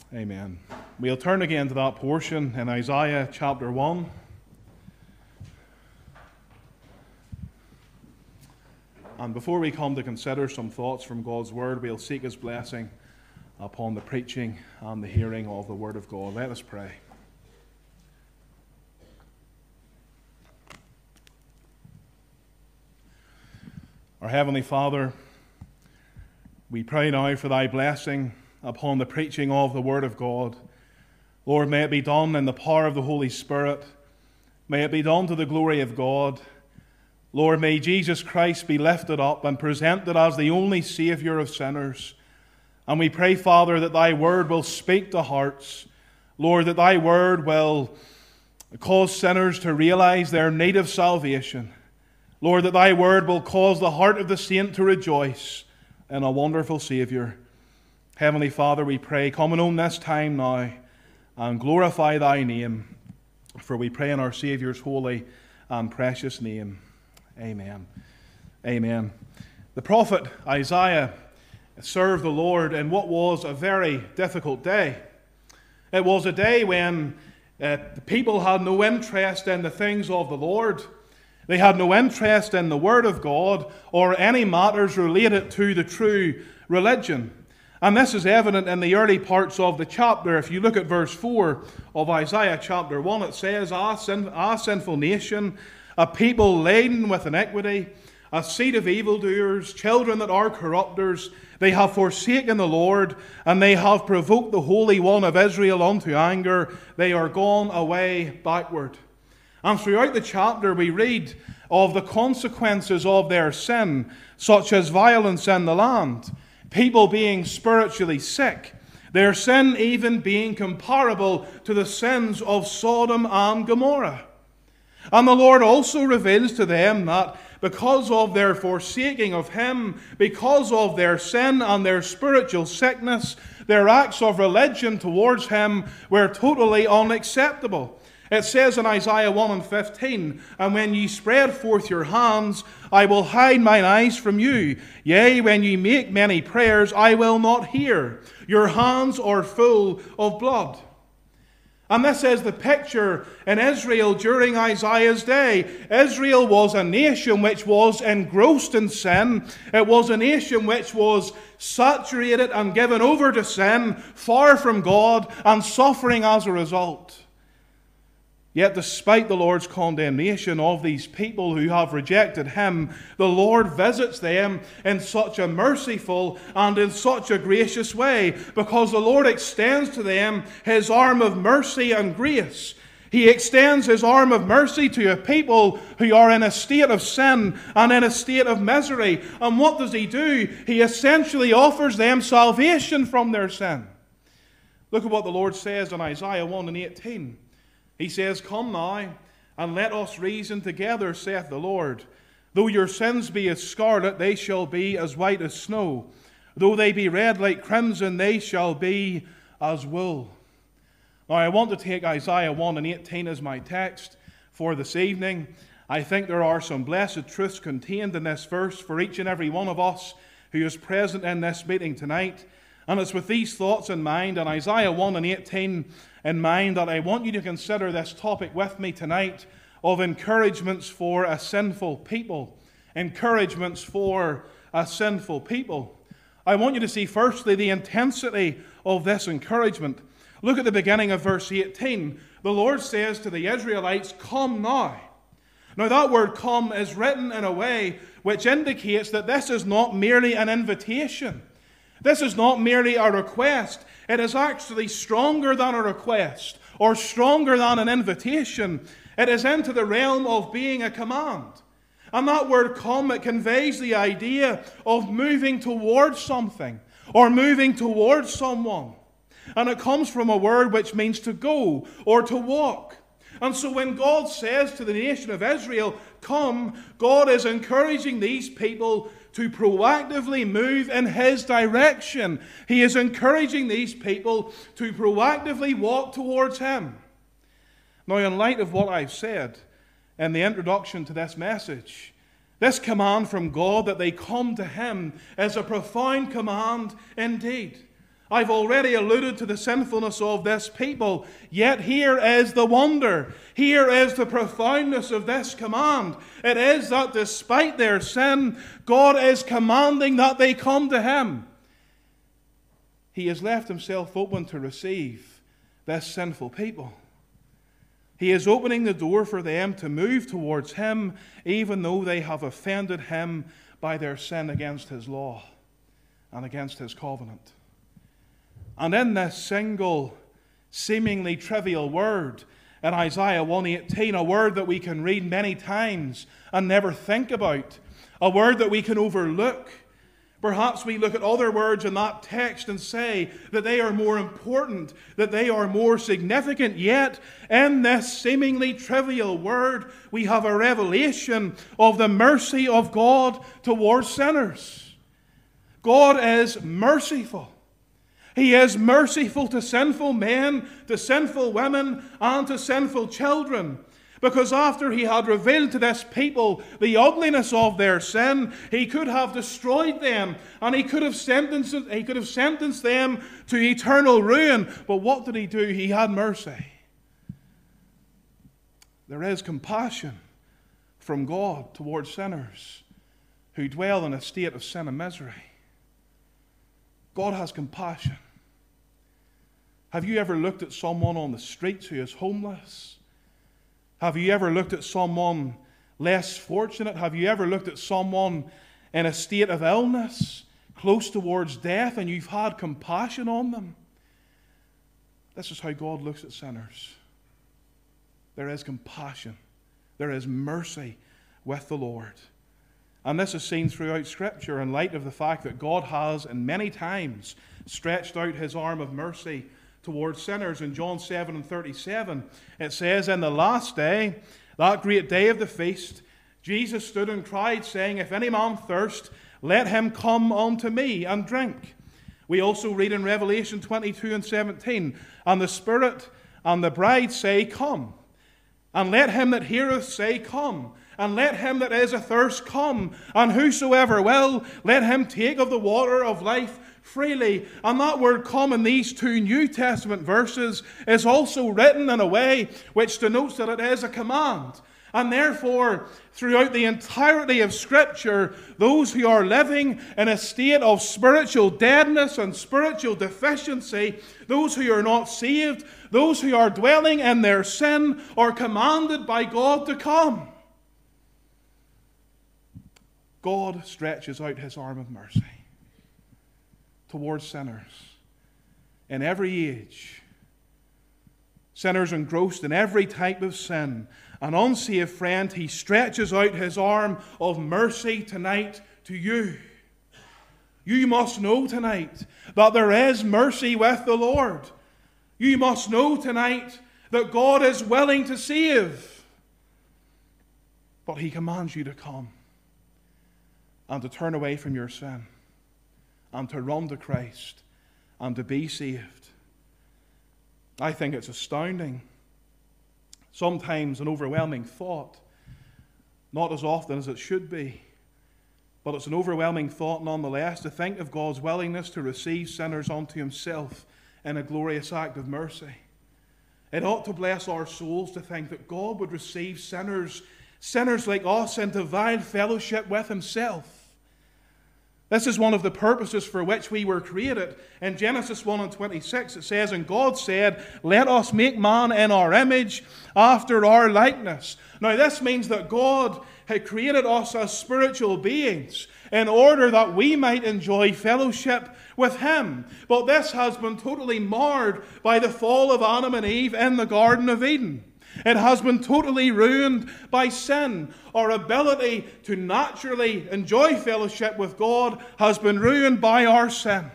Amen. We'll turn again to that portion in Isaiah chapter 1. And before we come to consider some thoughts from God's Word, we'll seek His blessing upon the preaching and the hearing of the Word of God. Let us pray. Our Heavenly Father, we pray now for Thy blessing upon the preaching of the Word of God. Lord, may it be done in the power of the Holy Spirit. May it be done to the glory of God. Lord, may Jesus Christ be lifted up and presented as the only Saviour of sinners. And we pray, Father, that Thy Word will speak to hearts. Lord, that Thy Word will cause sinners to realize their need of salvation. Lord, that Thy Word will cause the heart of the saint to rejoice in a wonderful Saviour. Heavenly Father, we pray, come and own this time now and glorify Thy name, for we pray in our Saviour's holy and precious name. Amen. Amen. The prophet Isaiah served the Lord in what was a very difficult day. It was a day when the people had no interest in the things of the Lord. They had no interest in the Word of God or any matters related to the true religion. And this is evident in the early parts of the chapter. If you look at verse 4 of Isaiah chapter 1, it says, "Ah, sinful nation, a people laden with iniquity, a seed of evildoers, children that are corrupters, they have forsaken the Lord, and they have provoked the Holy One of Israel unto anger. They are gone away backward." And throughout the chapter we read of the consequences of their sin, such as violence in the land, people being spiritually sick, their sin even being comparable to the sins of Sodom and Gomorrah. And the Lord also reveals to them that because of their forsaking of Him, because of their sin and their spiritual sickness, their acts of religion towards Him were totally unacceptable. It says in Isaiah 1 and 15, "And when ye spread forth your hands, I will hide mine eyes from you. Yea, when ye make many prayers, I will not hear. Your hands are full of blood." And this is the picture in Israel during Isaiah's day. Israel was a nation which was engrossed in sin. It was a nation which was saturated and given over to sin, far from God, and suffering as a result. Yet despite the Lord's condemnation of these people who have rejected Him, the Lord visits them in such a merciful and in such a gracious way, because the Lord extends to them His arm of mercy and grace. He extends His arm of mercy to a people who are in a state of sin and in a state of misery. And what does He do? He essentially offers them salvation from their sin. Look at what the Lord says in Isaiah 1 and 18. He says, "Come now, and let us reason together, saith the Lord. Though your sins be as scarlet, they shall be as white as snow. Though they be red like crimson, they shall be as wool." Now, I want to take Isaiah 1 and 18 as my text for this evening. I think there are some blessed truths contained in this verse for each and every one of us who is present in this meeting tonight. And it's with these thoughts in mind, and Isaiah 1 and 18 in mind, that I want you to consider this topic with me tonight of encouragements for a sinful people. Encouragements for a sinful people. I want you to see firstly the intensity of this encouragement. Look at the beginning of verse 18. The Lord says to the Israelites, "Come now." Now that word "come" is written in a way which indicates that this is not merely an invitation. This is not merely a request. It is actually stronger than a request or stronger than an invitation. It is into the realm of being a command. And that word "come," it conveys the idea of moving towards something or moving towards someone. And it comes from a word which means to go or to walk. And so when God says to the nation of Israel, "Come," God is encouraging these people to proactively move in His direction. He is encouraging these people to proactively walk towards Him. Now, in light of what I've said in the introduction to this message, this command from God that they come to Him is a profound command indeed. I've already alluded to the sinfulness of this people, yet here is the wonder. Here is the profoundness of this command. It is that despite their sin, God is commanding that they come to Him. He has left Himself open to receive this sinful people. He is opening the door for them to move towards Him, even though they have offended Him by their sin against His law and against His covenant. And in this single, seemingly trivial word in Isaiah 1:18, a word that we can read many times and never think about, a word that we can overlook. Perhaps we look at other words in that text and say that they are more important, that they are more significant. Yet, in this seemingly trivial word, we have a revelation of the mercy of God towards sinners. God is merciful. He is merciful to sinful men, to sinful women, and to sinful children. Because after He had revealed to this people the ugliness of their sin, He could have destroyed them, and He could have sentenced them to eternal ruin. But what did He do? He had mercy. There is compassion from God towards sinners who dwell in a state of sin and misery. God has compassion. Have you ever looked at someone on the streets who is homeless? Have you ever looked at someone less fortunate? Have you ever looked at someone in a state of illness, close towards death, and you've had compassion on them? This is how God looks at sinners. There is compassion. There is mercy with the Lord. And this is seen throughout Scripture in light of the fact that God has, in many times, stretched out His arm of mercy towards sinners. In John 7:37, it says, "In the last day, that great day of the feast, Jesus stood and cried, saying, If any man thirst, let him come unto me and drink." We also read in Revelation 22:17, "And the Spirit and the bride say, Come. And let him that heareth say, Come. And let him that is athirst come. And whosoever will, let him take of the water of life freely." And that word "come" in these two New Testament verses is also written in a way which denotes that it is a command. And therefore, throughout the entirety of Scripture, those who are living in a state of spiritual deadness and spiritual deficiency, those who are not saved, those who are dwelling in their sin, are commanded by God to come. God stretches out His arm of mercy towards sinners in every age. Sinners engrossed in every type of sin. An unsaved friend, He stretches out His arm of mercy tonight to you. You must know tonight that there is mercy with the Lord. You must know tonight that God is willing to save. But He commands you to come and to turn away from your sin and to run to Christ and to be saved. I think it's astounding. Sometimes an overwhelming thought, not as often as it should be, but it's an overwhelming thought nonetheless to think of God's willingness to receive sinners unto Himself in a glorious act of mercy. It ought to bless our souls to think that God would receive sinners like us into vile fellowship with Himself. This is one of the purposes for which we were created. In Genesis 1:26 it says, "And God said, Let us make man in our image, after our likeness." Now this means that God had created us as spiritual beings in order that we might enjoy fellowship with Him. But this has been totally marred by the fall of Adam and Eve in the Garden of Eden. It has been totally ruined by sin. Our ability to naturally enjoy fellowship with God has been ruined by our sin.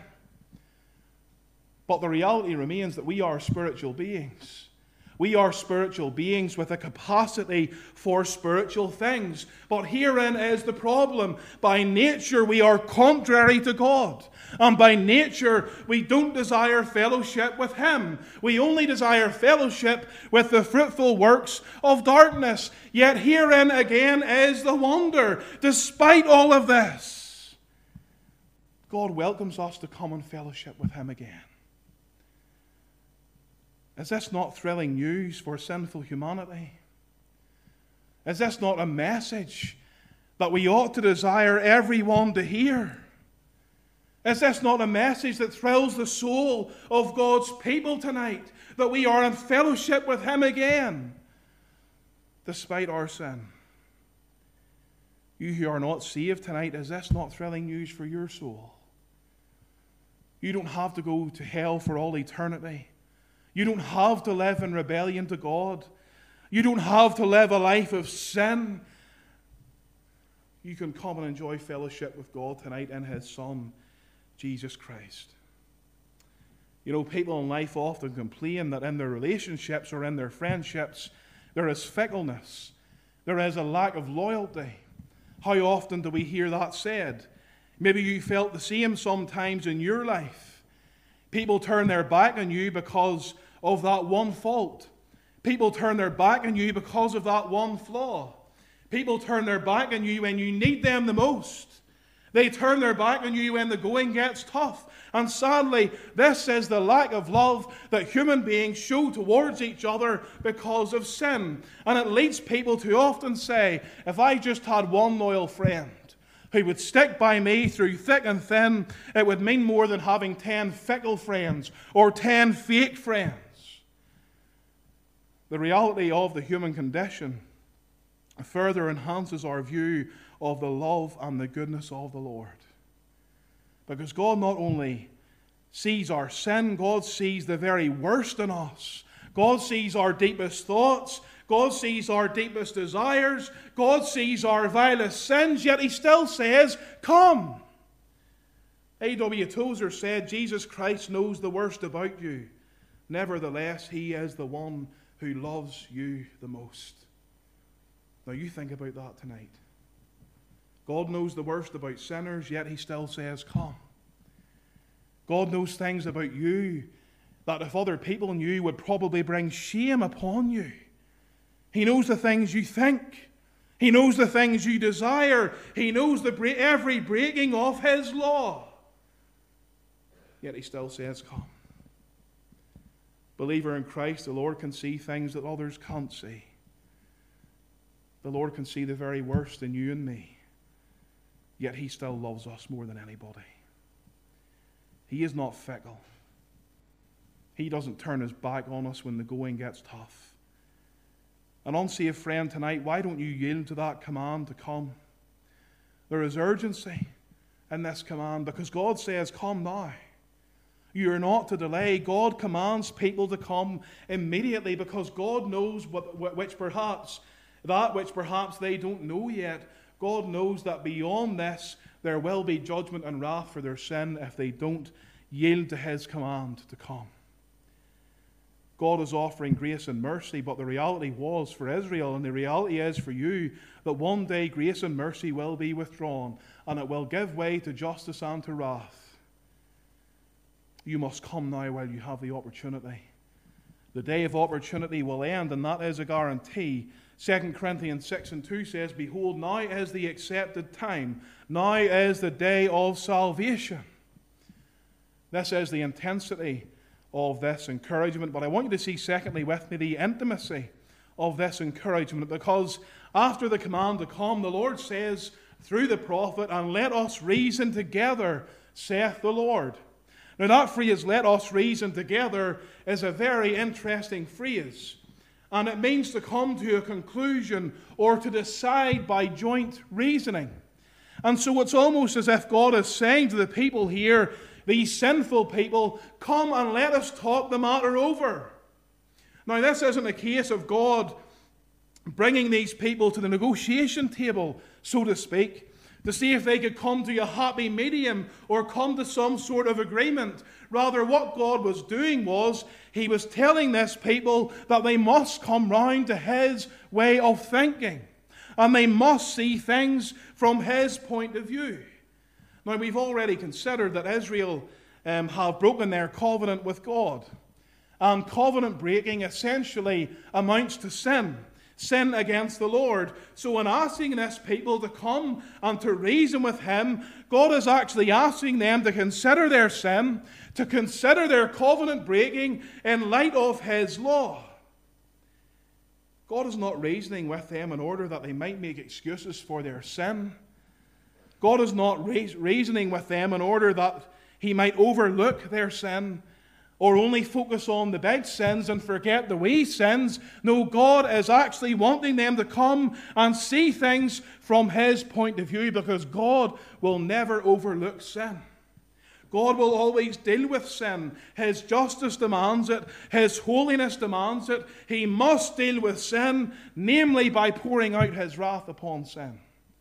But the reality remains that we are spiritual beings. We are spiritual beings with a capacity for spiritual things. But herein is the problem. By nature, we are contrary to God. And by nature, we don't desire fellowship with Him. We only desire fellowship with the fruitful works of darkness. Yet herein again is the wonder. Despite all of this, God welcomes us to come and fellowship with Him again. Is this not thrilling news for sinful humanity? Is this not a message that we ought to desire everyone to hear? Is this not a message that thrills the soul of God's people tonight? That we are in fellowship with Him again, despite our sin. You who are not saved tonight, is this not thrilling news for your soul? You don't have to go to hell for all eternity. You don't have to live in rebellion to God. You don't have to live a life of sin. You can come and enjoy fellowship with God tonight in His Son, Jesus Christ. You know, people in life often complain that in their relationships or in their friendships there is fickleness. There is a lack of loyalty. How often do we hear that said? Maybe you felt the same sometimes in your life. People turn their back on you because of that one fault. People turn their back on you because of that one flaw. People turn their back on you when you need them the most. They turn their back on you when the going gets tough. And sadly, this is the lack of love that human beings show towards each other because of sin. And it leads people to often say, if I just had one loyal friend who would stick by me through thick and thin, it would mean more than having 10 fickle friends or 10 fake friends. The reality of the human condition further enhances our view of the love and the goodness of the Lord. Because God not only sees our sin, God sees the very worst in us. God sees our deepest thoughts. God sees our deepest desires. God sees our vilest sins, yet He still says, come. A.W. Tozer said, Jesus Christ knows the worst about you. Nevertheless, He is the one who loves you the most. Now you think about that tonight. God knows the worst about sinners, yet He still says, come. God knows things about you that if other people knew would probably bring shame upon you. He knows the things you think. He knows the things you desire. He knows every breaking of His law. Yet He still says, come. Believer in Christ, the Lord can see things that others can't see. The Lord can see the very worst in you and me. Yet He still loves us more than anybody. He is not fickle. He doesn't turn His back on us when the going gets tough. An unsaved friend tonight, why don't you yield to that command to come? There is urgency in this command because God says, come now. You are not to delay. God commands people to come immediately because God knows which perhaps they don't know yet. God knows that beyond this there will be judgment and wrath for their sin if they don't yield to His command to come. God is offering grace and mercy, but the reality was for Israel, and the reality is for you, that one day grace and mercy will be withdrawn, and it will give way to justice and to wrath. You must come now while you have the opportunity. The day of opportunity will end, and that is a guarantee. 2 Corinthians 6:2 says, behold, now is the accepted time. Now is the day of salvation. This is the intensity of this encouragement. But I want you to see, secondly, with me, the intimacy of this encouragement. Because after the command to come, the Lord says through the prophet, and let us reason together, saith the Lord. Now that phrase, let us reason together, is a very interesting phrase. And it means to come to a conclusion or to decide by joint reasoning. And so it's almost as if God is saying to the people here, these sinful people, come and let us talk the matter over. Now this isn't a case of God bringing these people to the negotiation table, so to speak, to see if they could come to a happy medium or come to some sort of agreement. Rather, what God was doing was, He was telling this people that they must come round to His way of thinking. And they must see things from His point of view. Now, we've already considered that Israel have broken their covenant with God. And covenant breaking essentially amounts to sin. sin against the Lord. So in asking this people to come and to reason with him, God is actually asking them to consider their sin, to consider their covenant breaking in light of his law. God is not reasoning with them in order that they might make excuses for their sin. God is not reasoning with them in order that he might overlook their sin or only focus on the big sins and forget the wee sins. No, God is actually wanting them to come and see things from his point of view, because God will never overlook sin. God will always deal with sin. His justice demands it. His holiness demands it. He must deal with sin, namely by pouring out his wrath upon sin.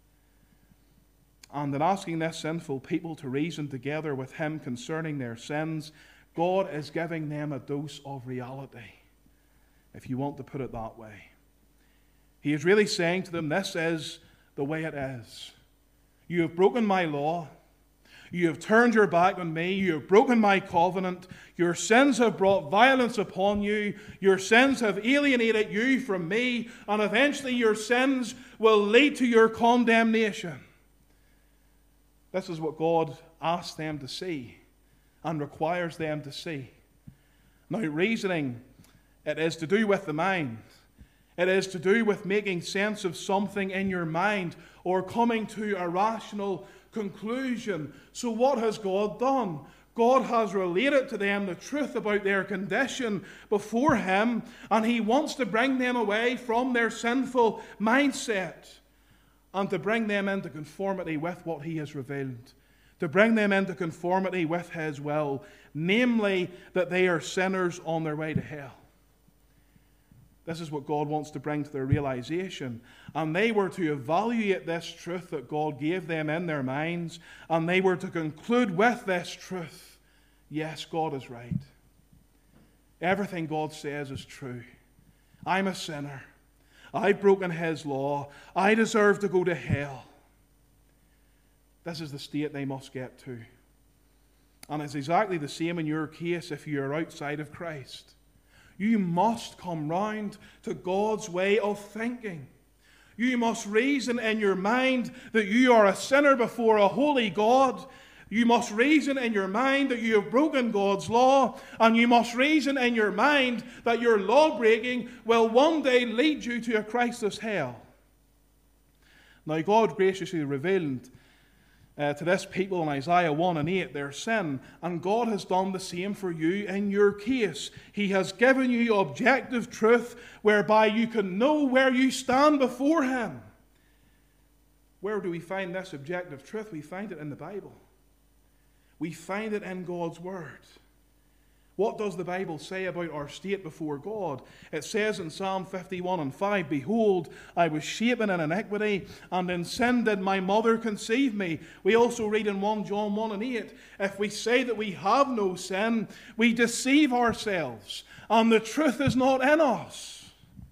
And in asking this sinful people to reason together with him concerning their sins, God is giving them a dose of reality, if you want to put it that way. He is really saying to them, this is the way it is. You have broken my law. You have turned your back on me. You have broken my covenant. Your sins have brought violence upon you. Your sins have alienated you from me. And eventually your sins will lead to your condemnation. This is what God asks them to see and requires them to see. Now, reasoning, it is to do with the mind. It is to do with making sense of something in your mind or coming to a rational conclusion. So what has God done? God has related to them the truth about their condition before him, and he wants to bring them away from their sinful mindset and to bring them into conformity with what he has revealed, to bring them into conformity with his will, namely that they are sinners on their way to hell. This is what God wants to bring to their realization. And they were to evaluate this truth that God gave them in their minds, and they were to conclude with this truth: yes, God is right. Everything God says is true. I'm a sinner. I've broken his law. I deserve to go to hell. This is the state they must get to. And it's exactly the same in your case if you are outside of Christ. You must come round to God's way of thinking. You must reason in your mind that you are a sinner before a holy God. You must reason in your mind that you have broken God's law. And you must reason in your mind that your law-breaking will one day lead you to a Christless hell. Now, God graciously revealed to this people in Isaiah 1 and 8 their sin, and God has done the same for you in your case. He has given you objective truth whereby you can know where you stand before him. Where do we find this objective truth? We find it in the Bible. We find it in God's Word. What does the Bible say about our state before God? It says in Psalm 51 and 5, "Behold, I was shapen in iniquity, and in sin did my mother conceive me." We also read in 1 John 1 and 8, "If we say that we have no sin, we deceive ourselves, and the truth is not in us."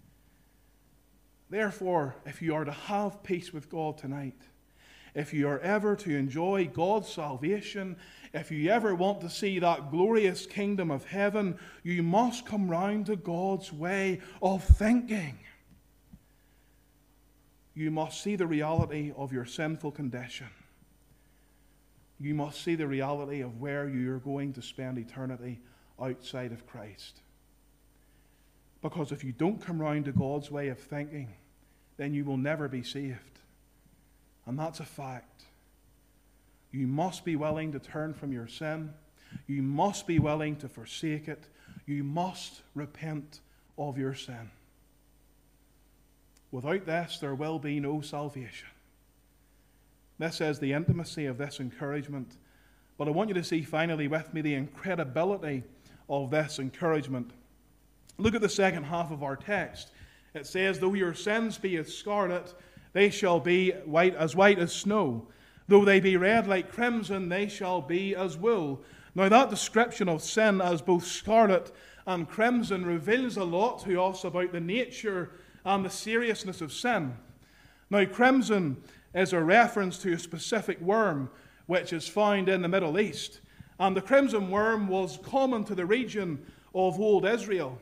Therefore, if you are to have peace with God tonight, if you are ever to enjoy God's salvation, if you ever want to see that glorious kingdom of heaven, you must come round to God's way of thinking. You must see the reality of your sinful condition. You must see the reality of where you are going to spend eternity outside of Christ. Because if you don't come round to God's way of thinking, then you will never be saved. And that's a fact. You must be willing to turn from your sin. You must be willing to forsake it. You must repent of your sin. Without this, there will be no salvation. This is the intimacy of this encouragement. But I want you to see finally with me the incredibility of this encouragement. Look at the second half of our text. It says, "Though your sins be as scarlet, they shall be white as snow. Though they be red like crimson, they shall be as wool." Now that description of sin as both scarlet and crimson reveals a lot to us about the nature and the seriousness of sin. Now, crimson is a reference to a specific worm which is found in the Middle East. And the crimson worm was common to the region of old Israel.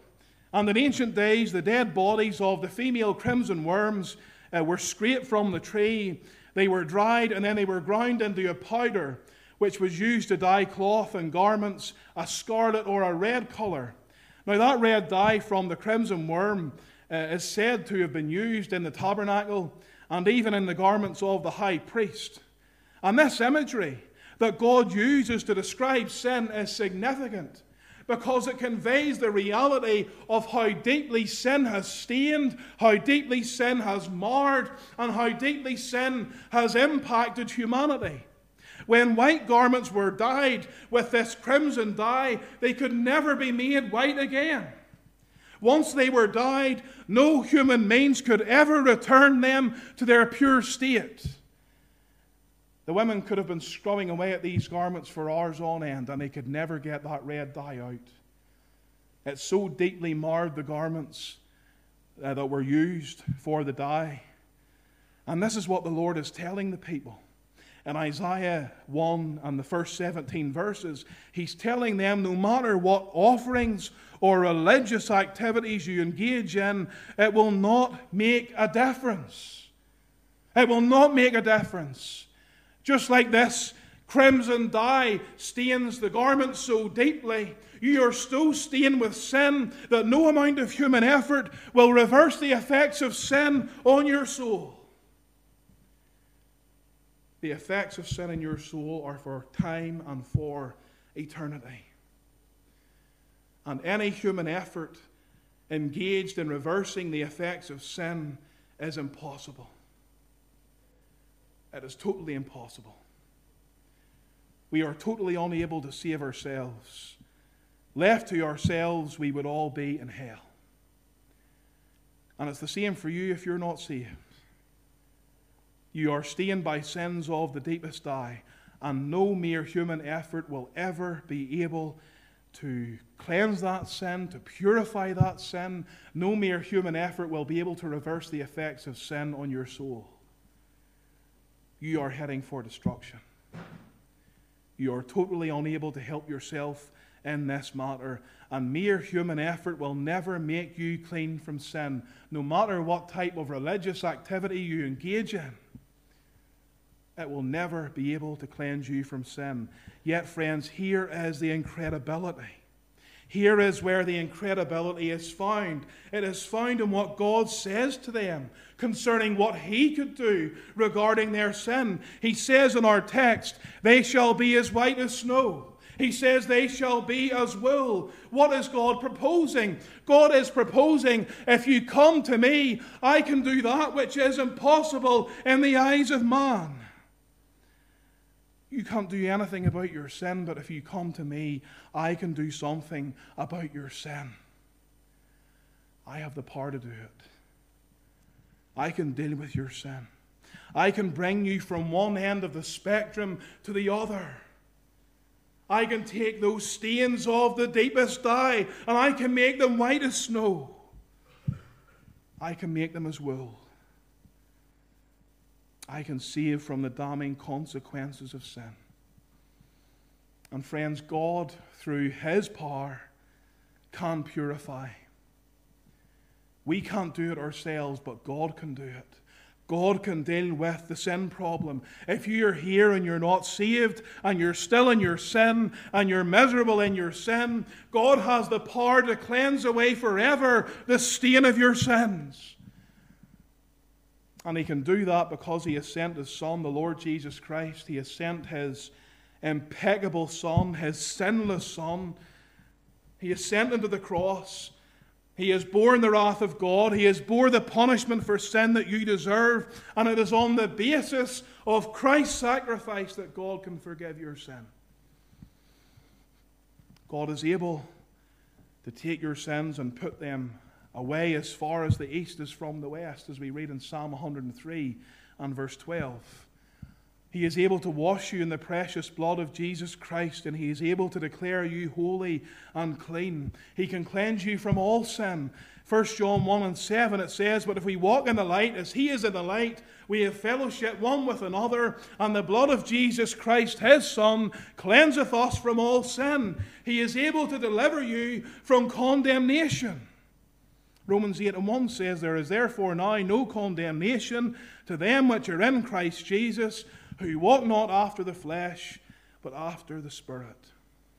And in ancient days, the dead bodies of the female crimson worms were scraped from the tree. They were dried, and then they were ground into a powder, which was used to dye cloth and garments a scarlet or a red color. Now, that red dye from the crimson worm is said to have been used in the tabernacle and even in the garments of the high priest. And this imagery that God uses to describe sin is significant, because it conveys the reality of how deeply sin has stained, how deeply sin has marred, and how deeply sin has impacted humanity. When white garments were dyed with this crimson dye, they could never be made white again. Once they were dyed, no human means could ever return them to their pure state. The women could have been scrubbing away at these garments for hours on end, and they could never get that red dye out. It so deeply marred the garments that were used for the dye. And this is what the Lord is telling the people. In Isaiah 1 and the first 17 verses, He's telling them no matter what offerings or religious activities you engage in, it will not make a difference. It will not make a difference. Just like this crimson dye stains the garment so deeply, you are so stained with sin that no amount of human effort will reverse the effects of sin on your soul. The effects of sin in your soul are for time and for eternity. And any human effort engaged in reversing the effects of sin is impossible. It is totally impossible. We are totally unable to save ourselves. Left to ourselves, we would all be in hell. And it's the same for you if you're not saved. You are stained by sins of the deepest dye, and no mere human effort will ever be able to cleanse that sin, to purify that sin. No mere human effort will be able to reverse the effects of sin on your soul. You are heading for destruction. You are totally unable to help yourself in this matter, and mere human effort will never make you clean from sin, no matter what type of religious activity you engage in. It will never be able to cleanse you from sin. Yet, friends, here is the incredibility. Here is where the incredibility is found. It is found in what God says to them concerning what He could do regarding their sin. He says in our text, they shall be as white as snow. He says they shall be as wool. What is God proposing? God is proposing, if you come to me, I can do that which is impossible in the eyes of man. You can't do anything about your sin, but if you come to me, I can do something about your sin. I have the power to do it. I can deal with your sin. I can bring you from one end of the spectrum to the other. I can take those stains of the deepest dye and I can make them white as snow. I can make them as wool. I can save from the damning consequences of sin. And friends, God, through His power, can purify. We can't do it ourselves, but God can do it. God can deal with the sin problem. If you're here and you're not saved, and you're still in your sin, and you're miserable in your sin, God has the power to cleanse away forever the stain of your sins. And He can do that because He has sent His Son, the Lord Jesus Christ. He has sent His impeccable Son, His sinless Son. He has sent Him to the cross. He has borne the wrath of God. He has bore the punishment for sin that you deserve. And it is on the basis of Christ's sacrifice that God can forgive your sin. God is able to take your sins and put them away as far as the east is from the west, as we read in Psalm 103 and verse 12. He is able to wash you in the precious blood of Jesus Christ, and He is able to declare you holy and clean. He can cleanse you from all sin. 1 John 1 and 7, it says, but if we walk in the light as He is in the light, we have fellowship one with another, and the blood of Jesus Christ, His Son, cleanseth us from all sin. He is able to deliver you from condemnation. Romans 8:1 says, "There is therefore now no condemnation to them which are in Christ Jesus, who walk not after the flesh, but after the Spirit."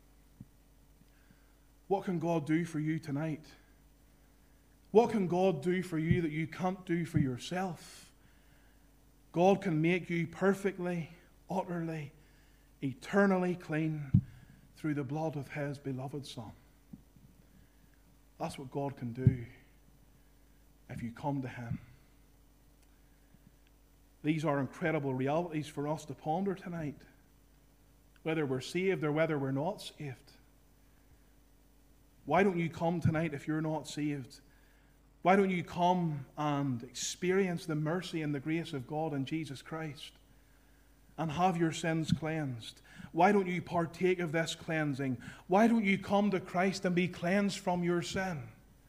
What can God do for you tonight? What can God do for you that you can't do for yourself? God can make you perfectly, utterly, eternally clean through the blood of His beloved Son. That's what God can do if you come to Him. These are incredible realities for us to ponder tonight, whether we're saved or whether we're not saved. Why don't you come tonight if you're not saved? Why don't you come and experience the mercy and the grace of God in Jesus Christ and have your sins cleansed? Why don't you partake of this cleansing? Why don't you come to Christ and be cleansed from your sin?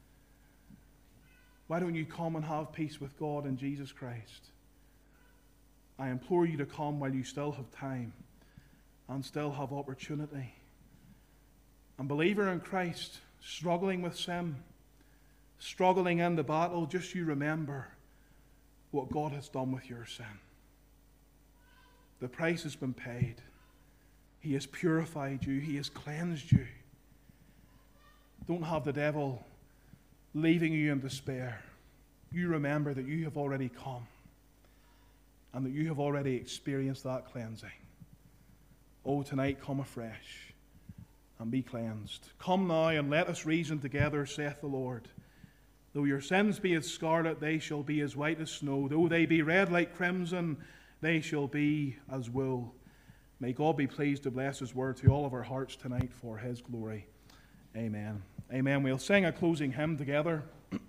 Why don't you come and have peace with God in Jesus Christ? I implore you to come while you still have time and still have opportunity. And believer in Christ, struggling with sin, struggling in the battle, just you remember what God has done with your sin. The price has been paid. He has purified you. He has cleansed you. Don't have the devil leaving you in despair. You remember that you have already come and that you have already experienced that cleansing. Oh, tonight come afresh and be cleansed. Come now and let us reason together, saith the Lord. Though your sins be as scarlet, they shall be as white as snow. Though they be red like crimson, they shall be as wool. May God be pleased to bless His word to all of our hearts tonight for His glory. Amen. Amen. We'll sing a closing hymn together.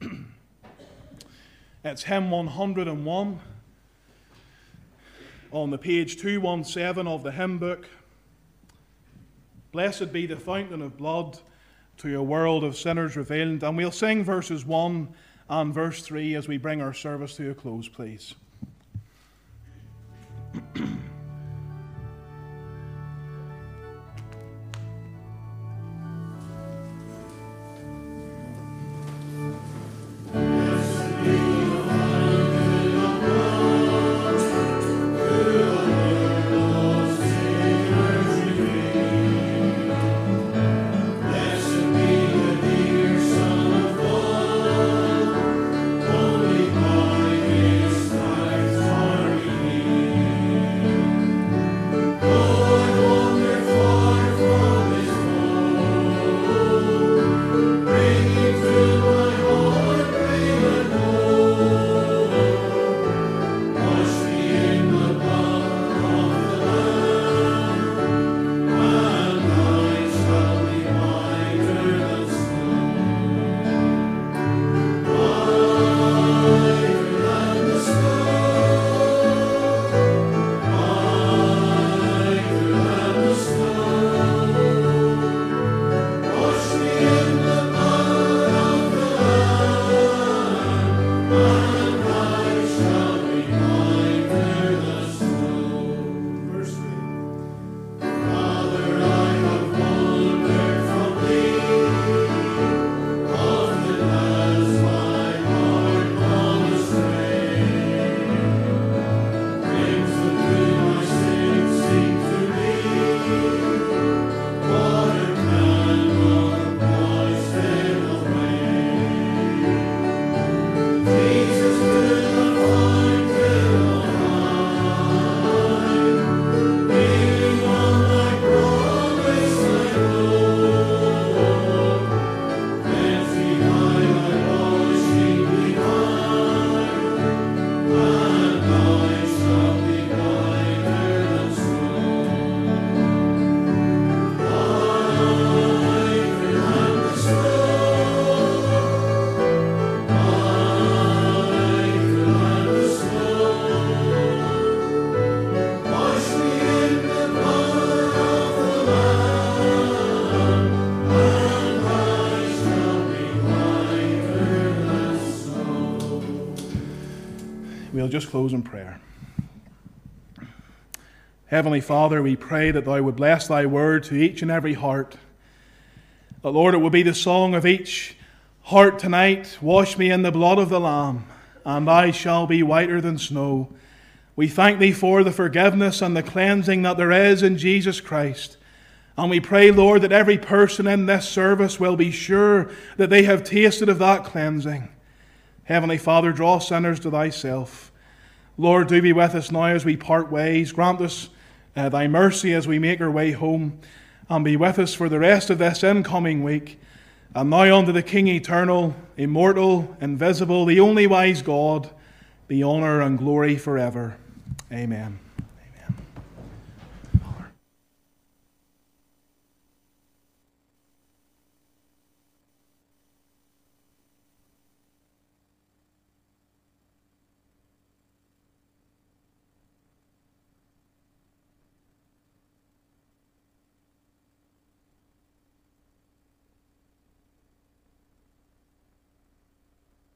It's hymn 101 on the page 217 of the hymn book. Blessed be the fountain of blood, to a world of sinners revealed. And we'll sing verses 1 and verse 3 as we bring our service to a close, please. We'll just close in prayer. Heavenly Father, we pray that Thou would bless Thy word to each and every heart. That, Lord, it will be the song of each Heart, tonight, wash me in the blood of the Lamb, and I shall be whiter than snow. We thank Thee for the forgiveness and the cleansing that there is in Jesus Christ. And we pray, Lord, that every person in this service will be sure that they have tasted of that cleansing. Heavenly Father, draw sinners to Thyself. Lord, do be with us now as we part ways. Grant us Thy mercy as we make our way home, and be with us for the rest of this incoming week. And now unto the King eternal, immortal, invisible, the only wise God, be honour and glory forever. Amen.